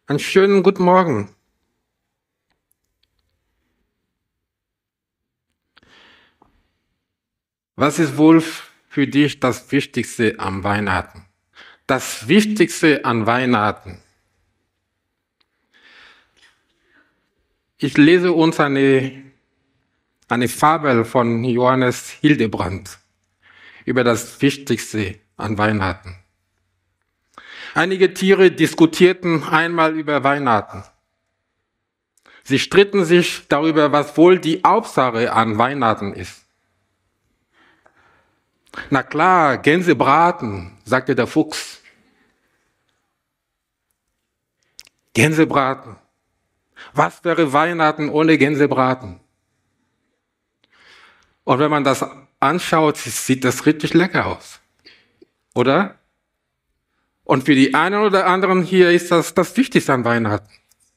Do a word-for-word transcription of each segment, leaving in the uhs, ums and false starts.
Einen schönen guten Morgen. Was ist wohl für dich das Wichtigste am Weihnachten? Das Wichtigste an Weihnachten. Ich lese uns eine, eine Fabel von Johannes Hildebrand über das Wichtigste an Weihnachten. Einige Tiere diskutierten einmal über Weihnachten. Sie stritten sich darüber, was wohl die Hauptsache an Weihnachten ist. Na klar, Gänsebraten, sagte der Fuchs. Gänsebraten. Was wäre Weihnachten ohne Gänsebraten? Und wenn man das anschaut, sieht das richtig lecker aus. Oder? Und für die einen oder anderen hier ist das das Wichtigste an Weihnachten.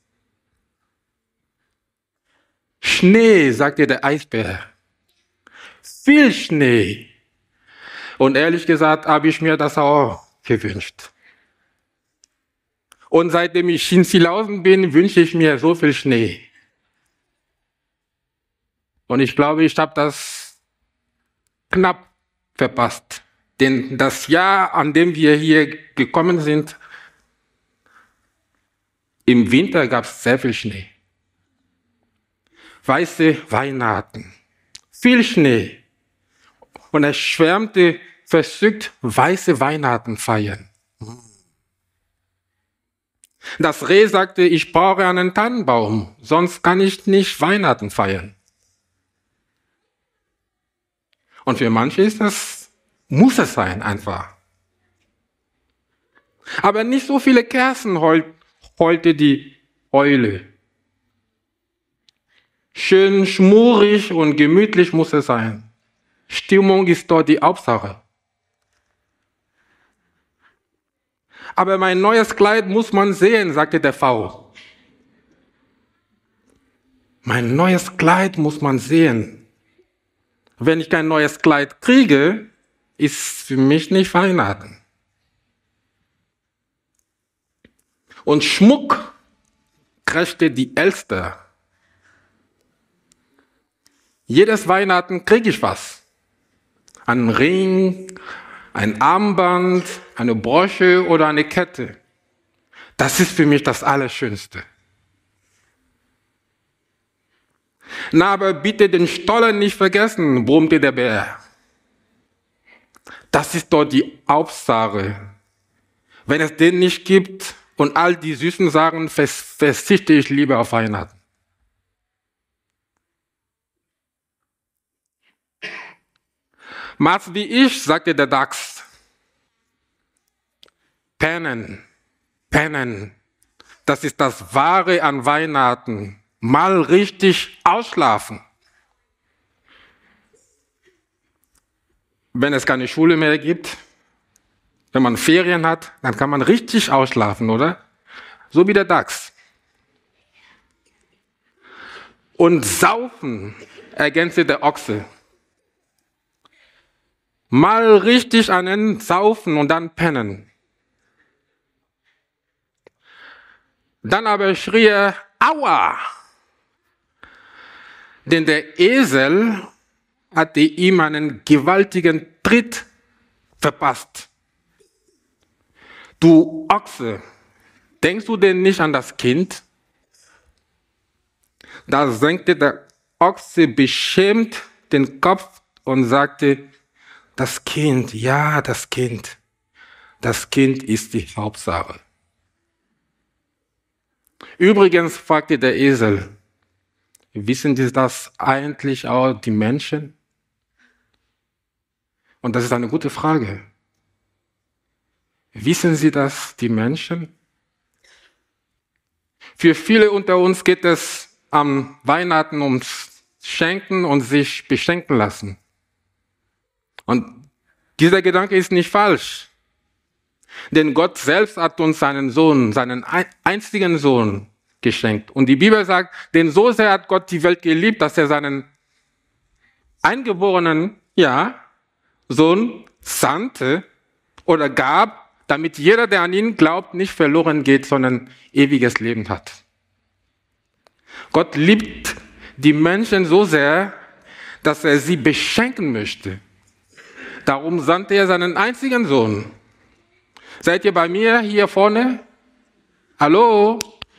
Schnee, sagte der Eisbär. Viel Schnee. Und ehrlich gesagt habe ich mir das auch gewünscht. Und seitdem ich in Silausen bin, wünsche ich mir so viel Schnee. Und ich glaube, ich habe das knapp verpasst. Denn das Jahr, an dem wir hier gekommen sind, im Winter gab es sehr viel Schnee. Weiße Weihnachten, viel Schnee. Und er schwärmte versückt, weiße Weihnachten feiern. Das Reh sagte, ich brauche einen Tannenbaum, sonst kann ich nicht Weihnachten feiern. Und für manche ist das, muss es sein einfach. Aber nicht so viele Kerzen heulte die Eule. Schön schmurig und gemütlich muss es sein. Stimmung ist dort die Hauptsache. Aber mein neues Kleid muss man sehen, sagte der V. Mein neues Kleid muss man sehen. Wenn ich kein neues Kleid kriege, ist für mich nicht Weihnachten. Und Schmuck kräfte die Elster. Jedes Weihnachten kriege ich was. Einen Ring, ein Armband, eine Brosche oder eine Kette. Das ist für mich das Allerschönste. Na, aber bitte den Stollen nicht vergessen, brummte der Bär. Das ist dort die Hauptsache. Wenn es den nicht gibt und all die süßen Sachen, verzichte ich lieber auf Weihnachten. Mach's wie ich, sagte der Dachs. Pennen, pennen, das ist das Wahre an Weihnachten. Mal richtig ausschlafen. Wenn es keine Schule mehr gibt, wenn man Ferien hat, dann kann man richtig ausschlafen, oder? So wie der Dachs. Und saufen, ergänzte der Ochse. Mal richtig einen saufen und dann pennen. Dann aber schrie er, aua! Denn der Esel hatte ihm einen gewaltigen Tritt verpasst. Du Ochse, denkst du denn nicht an das Kind? Da senkte der Ochse beschämt den Kopf und sagte, das Kind, ja, das Kind. Das Kind ist die Hauptsache. Übrigens fragte der Esel, wissen Sie das eigentlich auch die Menschen? Und das ist eine gute Frage. Wissen Sie das, die Menschen? Für viele unter uns geht es am Weihnachten ums Schenken und sich beschenken lassen. Und dieser Gedanke ist nicht falsch. Denn Gott selbst hat uns seinen Sohn, seinen einzigen Sohn geschenkt. Und die Bibel sagt, denn so sehr hat Gott die Welt geliebt, dass er seinen eingeborenen, ja, Sohn sandte oder gab, damit jeder, der an ihn glaubt, nicht verloren geht, sondern ewiges Leben hat. Gott liebt die Menschen so sehr, dass er sie beschenken möchte. Darum sandte er seinen einzigen Sohn. Seid ihr bei mir hier vorne? Hallo?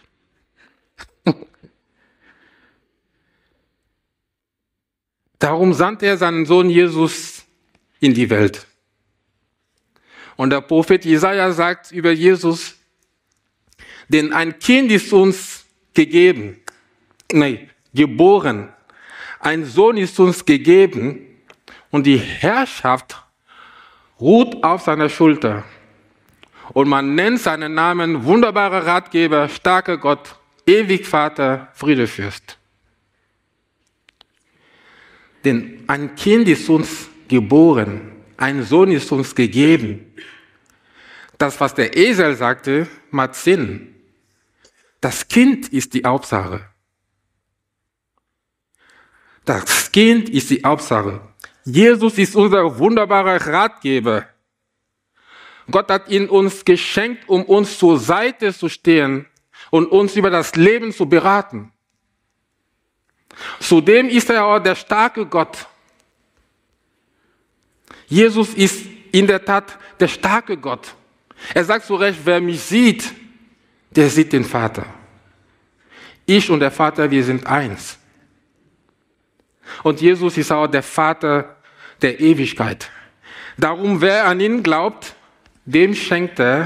Darum sandte er seinen Sohn Jesus in die Welt. Und der Prophet Jesaja sagt über Jesus, denn ein Kind ist uns gegeben, nee, geboren, ein Sohn ist uns gegeben und die Herrschaft ruht auf seiner Schulter. Und man nennt seinen Namen wunderbarer Ratgeber, starker Gott, ewig Vater, Friedefürst. Denn ein Kind ist uns geboren, ein Sohn ist uns gegeben. Das, was der Esel sagte, macht Sinn. Das Kind ist die Hauptsache. Das Kind ist die Hauptsache. Jesus ist unser wunderbarer Ratgeber. Gott hat ihn uns geschenkt, um uns zur Seite zu stehen und uns über das Leben zu beraten. Zudem ist er auch der starke Gott. Jesus ist in der Tat der starke Gott. Er sagt zu Recht, wer mich sieht, der sieht den Vater. Ich und der Vater, wir sind eins. Und Jesus ist auch der Vater der Ewigkeit. Darum, wer an ihn glaubt, dem schenkt er,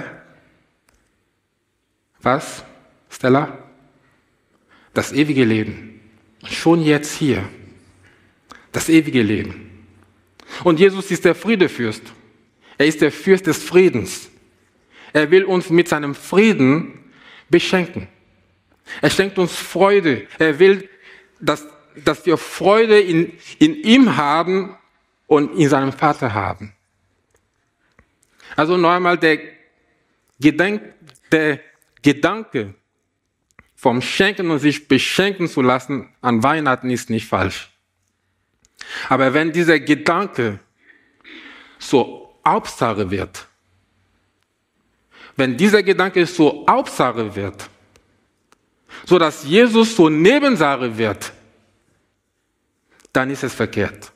was, Stella? Das ewige Leben. Schon jetzt hier. Das ewige Leben. Und Jesus ist der Friedefürst. Er ist der Fürst des Friedens. Er will uns mit seinem Frieden beschenken. Er schenkt uns Freude. Er will, dass, dass wir Freude in, in ihm haben und in seinem Vater haben. Also noch einmal, der, Gedenk, der Gedanke vom Schenken und sich beschenken zu lassen an Weihnachten ist nicht falsch. Aber wenn dieser Gedanke so Hauptsache wird, wenn dieser Gedanke so Hauptsache wird, so dass Jesus so Nebensache wird, dann ist es verkehrt.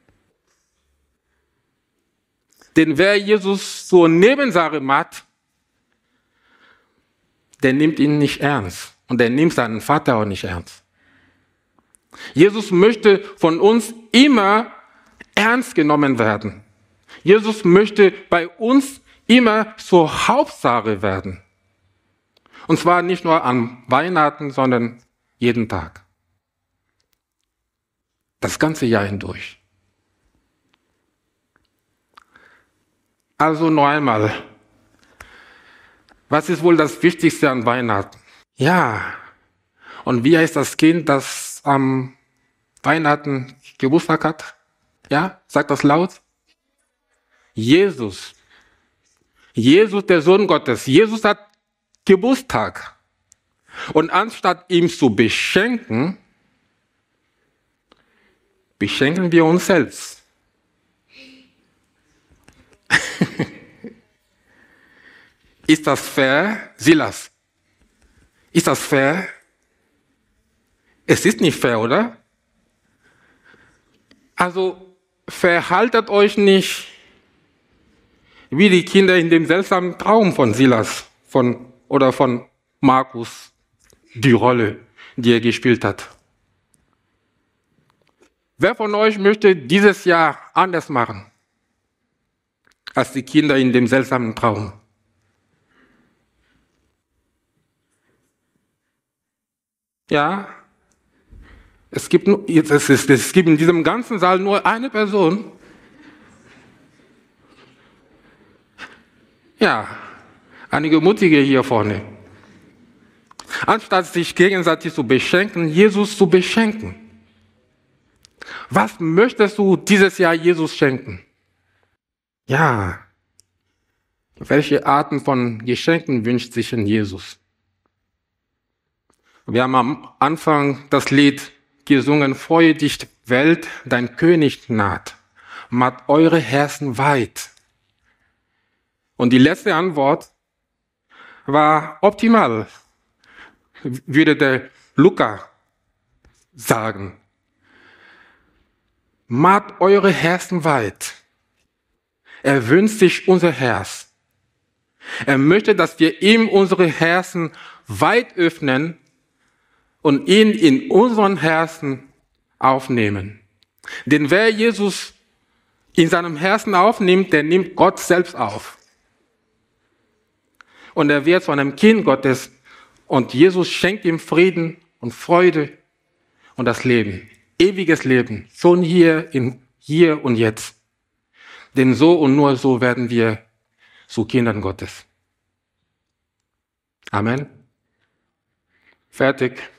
Denn wer Jesus so Nebensache macht, der nimmt ihn nicht ernst. Und der nimmt seinen Vater auch nicht ernst. Jesus möchte von uns immer ernst genommen werden. Jesus möchte bei uns immer zur Hauptsache werden. Und zwar nicht nur an Weihnachten, sondern jeden Tag. Das ganze Jahr hindurch. Also noch einmal, was ist wohl das Wichtigste an Weihnachten? Ja, und wie heißt das Kind, das am Weihnachten Geburtstag hat? Ja, sagt das laut? Jesus. Jesus, der Sohn Gottes. Jesus hat Geburtstag. Und anstatt ihm zu beschenken, beschenken wir uns selbst. Ist das fair, Silas? Ist das fair? Es ist nicht fair, oder? Also verhaltet euch nicht wie die Kinder in dem seltsamen Traum von Silas von, oder von Markus, die Rolle, die er gespielt hat. Wer von euch möchte dieses Jahr anders machen als die Kinder in dem seltsamen Traum? Ja, es gibt, nur, es, ist, es gibt in diesem ganzen Saal nur eine Person. Ja, einige Mutige hier vorne. Anstatt sich gegenseitig zu beschenken, Jesus zu beschenken. Was möchtest du dieses Jahr Jesus schenken? Ja, welche Arten von Geschenken wünscht sich denn Jesus? Wir haben am Anfang das Lied gesungen, Freue dich Welt, dein König naht, macht eure Herzen weit. Und die letzte Antwort war optimal, würde der Lukas sagen. Macht eure Herzen weit. Er wünscht sich unser Herz. Er möchte, dass wir ihm unsere Herzen weit öffnen und ihn in unseren Herzen aufnehmen. Denn wer Jesus in seinem Herzen aufnimmt, der nimmt Gott selbst auf. Und er wird zu einem Kind Gottes und Jesus schenkt ihm Frieden und Freude und das Leben. Ewiges Leben. Schon hier, in hier und jetzt. Denn so und nur so werden wir zu Kindern Gottes. Amen. Fertig.